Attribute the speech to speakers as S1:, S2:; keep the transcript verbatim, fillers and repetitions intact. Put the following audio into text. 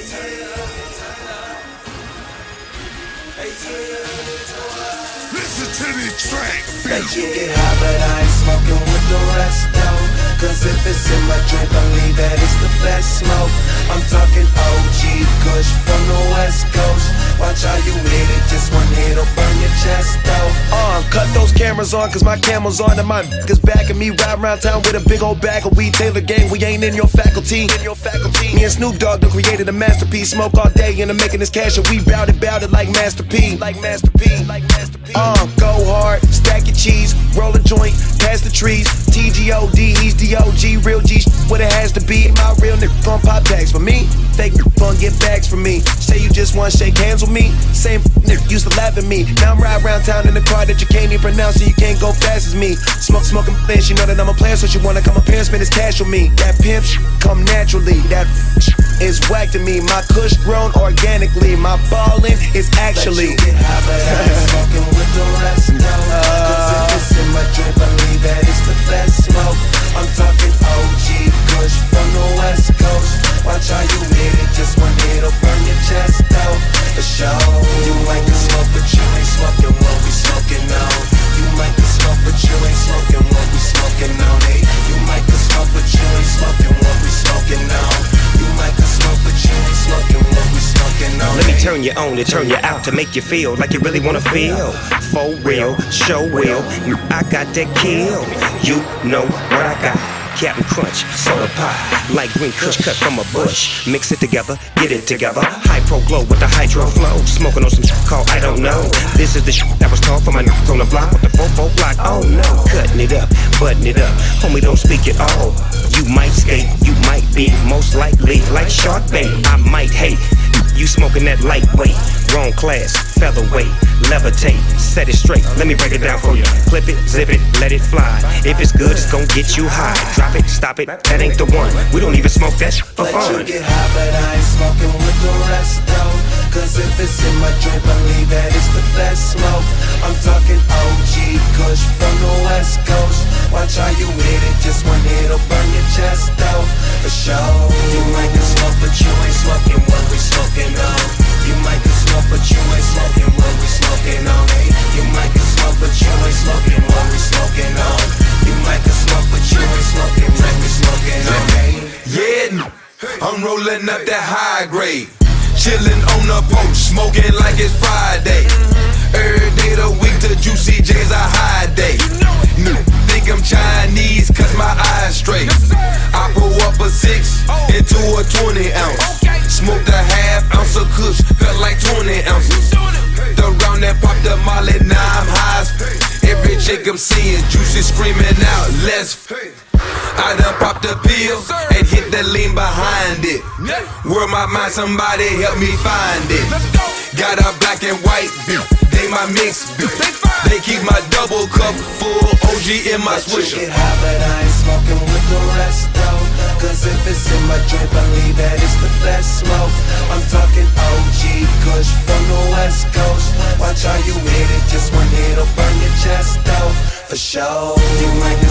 S1: Listen to the track.
S2: Let you get high, but I ain't smoking with the rest though. Cause if it's in my drink, believe that it's the best smoke. I'm talking O G Kush from the West Coast. Watch how you hit it, just one hit'll burn your chest though. Uh, cut those cameras on, cause my camel's on and my niggas backing me. Ride around town with a big old bag of weed. Taylor gang, we ain't in your faculty. In your faculty. Me and Snoop Dogg done created a masterpiece. Smoke all day and I'm making this cash and we bout it, bout it like Master P. Like Master P. Like Master P. Uh, go hard, stack your cheese, roll a joint, pass the trees. T G O D, he's D O G, real G, what it has to be. My real nigga gon' pop tags for me. Fake nigga gon' get bags from me. Say you just wanna shake hands with me. Same nigga used to laugh at me. Now I'm riding around town in the car that you can't even pronounce, so you can't go fast as me. Smoke, smoking thin, she know that I'm a player, so she wanna come up here and spend his cash with me. That pimp sh- come naturally, that sh- is whack to me. My kush grown organically, my ballin' is actually. Let you get high, but I ain't smoking with the rest though. Cause if it's in my drink, believe that it's the best smoke. I'm talking O G Kush from the West Coast. Watch how you hit it, just one hit'll burn your chest though. For sure, you might can smoke, but you ain't smoking what we smoking on. You might can smoke, but you ain't smoking what we smoking on. Hey, you might can smoke, but you ain't smoking what we smoking on. You might can smoke, but you ain't smoking what we smoking on.
S3: Let me turn you on to turn you out to make you feel like you really wanna feel. For real, show real, I got that kill. You know what I got. Captain Crunch, soda pie, like green kush cut from a bush. Mix it together, get it together. High pro glow with the hydro flow. Smoking on some shit called I don't know. This is the shit that was taught for my niggas on the block with the fofo block. Oh no, cutting it up, butting it up. Homie, don't speak at all. You might skate, you might be most likely like shark bait. I might hate you smoking that lightweight, wrong class, featherweight, levitate, set it straight. Let me break it down for you. Clip it, zip it, let it fly. If it's good, it's gon' get you high. Drop it, stop it, that ain't the one. We don't even smoke that for fun.
S2: Let you get high, but I ain't smoking with the rest though. Cause if it's in my drink, believe that it's the best smoke. I'm talking O G Kush from the West Coast. Watch how you hit it, just one hit'll burn your chest though. For sure, you might can smoke, but you ain't smoking what we smoking on. You might can smoke, but you ain't smoking what we smoking on. Hey, you might can smoke, but you ain't smoking what we smoking on. You might can smoke, but you ain't smoking what we smoking on. Hey,
S4: yeah, I'm rolling up that high grade. Chillin' on the porch, smoking like it's Friday. Every day of the week, the Juicy J's a high day. Think I'm Chinese, cause my eyes straight. I pull up a six into a twenty ounce. Smoked a half ounce of kush, felt like twenty ounces. The round that popped the molly, now I'm high as f- Every chick I'm seeing, Juicy screaming out, let's f- I done popped a pill and hit the lean behind it. Word my mind, somebody help me find it. Got a black and white beat, they my mix beat. They keep my double cup full, O G in my swisher.
S2: Let you get high, but I ain't smoking with the rest though. Cause if it's in my drink, believe that it's the best smoke. I'm talking O G Kush from the West Coast. Watch how you hit it, just one hit'll burn your chest though. For sure, you might